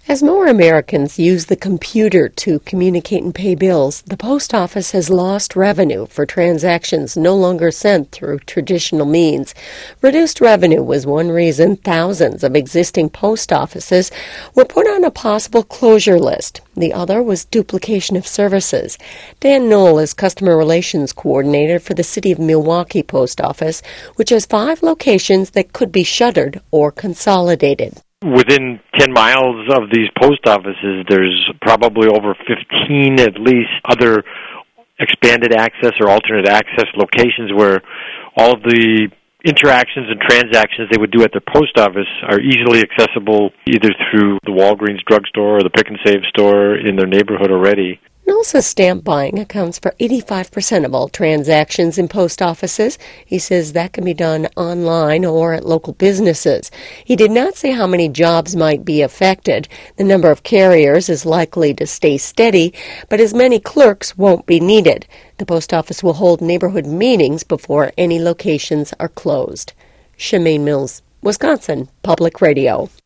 As more Americans use the computer to communicate and pay bills, the post office has lost revenue for transactions no longer sent through traditional means. Reduced revenue was one reason thousands of existing post offices were put on a possible closure list. The other was duplication of services. Dan Knoll is Customer Relations Coordinator for the City of Milwaukee Post Office, which has 5 locations that could be shuttered or consolidated. Within 10 miles of these post offices, there's probably over 15 at least other expanded access or alternate access locations where all of the interactions and transactions they would do at the post office are easily accessible either through the Walgreens drugstore or the Pick and Save store in their neighborhood already. Knoll says stamp buying accounts for 85% of all transactions in post offices. He says that can be done online or at local businesses. He did not say how many jobs might be affected. The number of carriers is likely to stay steady, but as many clerks won't be needed. The post office will hold neighborhood meetings before any locations are closed. Shemaine Mills, Wisconsin Public Radio.